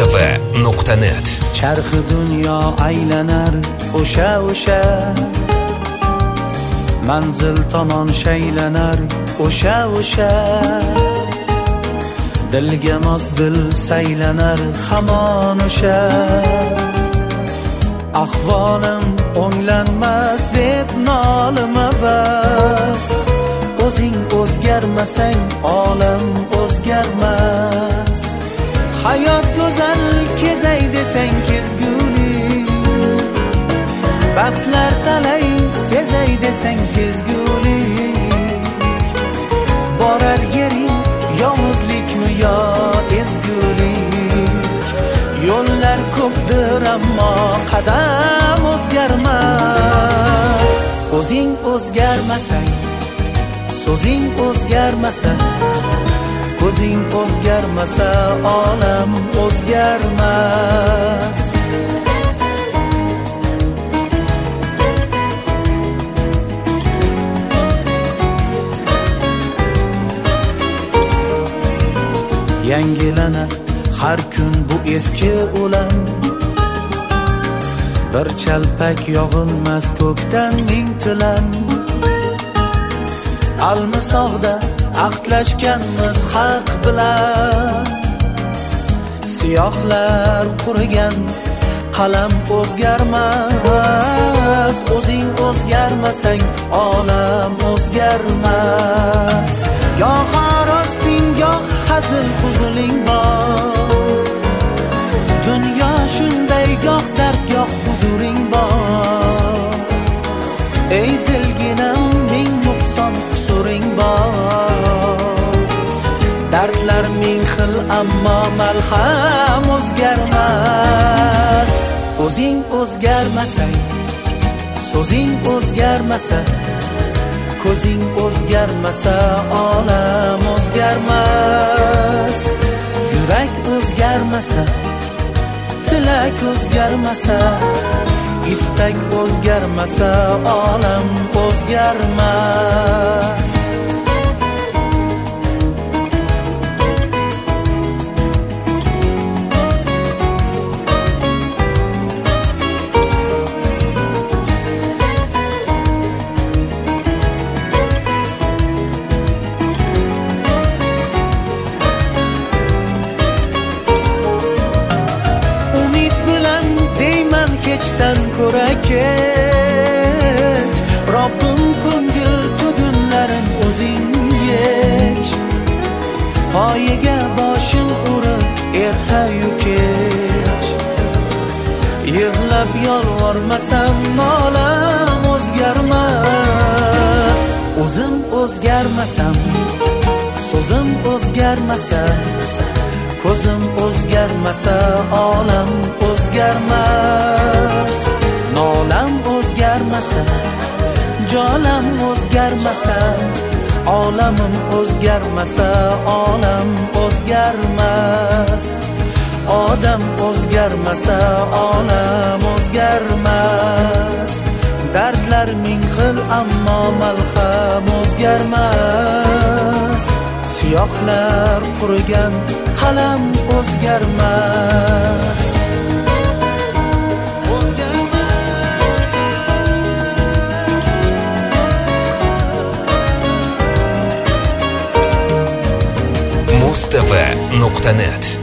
mustafa.net. Charxi dunyo aylanar o'sha manzil tomon shaylanar o'sha dilga mos dil saylanar hamon o'sha ahvolim o'nglanmas deb nolima bas o'zing o'zgarmasang olam o'zgarmas hayot go'zal kezay desang kezgulik baxtlar talay sezay desang sezgulik borar yering yolg'izlikmi yo ezgulik yo'llar ko'pdir ammo qadam o'zgarmas o'zing o'zgarmasang so'zing o'zgarmasa ko'zing o'zgarmasa olam o'zgarmas yangilanar har kun bu eski o'lam bir chalpak yog'ilmas ko'kdan ming tilan almisoqda ahdlashganmiz haq bilan siyohlar qurigan qalam o'zgarmas o'zing o'zgarmasang olam o'zgarmas goh rosting goh hazil huzuling bor dunyo shunday goh dard goh huzuring bor ey dilginam ming nuqson qusuring bor dardlar ming xil ammo malham o'zgarmas o'zing o'zgarmasang so'zing o'zgarmasa ko'zing o'zgarmasa olam o'zgarmas yurak o'zgarmasa tilak o'zgarmasa istak o'zgarmasa olam o'zgarmas kechdan ko'ra kech Robbim ko'ngil tugunlarim o'zing yech poyiga boshim urib ertayu kech yig'lab yolg'ormasam olam o'zgarmas o'zim o'zgarmasam so'zim o'zgarmasa ko'zim o'zgarmasa olam o'zgarmas nolam o'zgarmasa jolam o'zgarmasa olamim o'zgarmasa olam o'zgarmas odam o'zgarmasa olam o'zgarmas dardlar ming xil ammo malham o'zgarmas siyohlar qurigan qalam o'zgarmas mustafa.net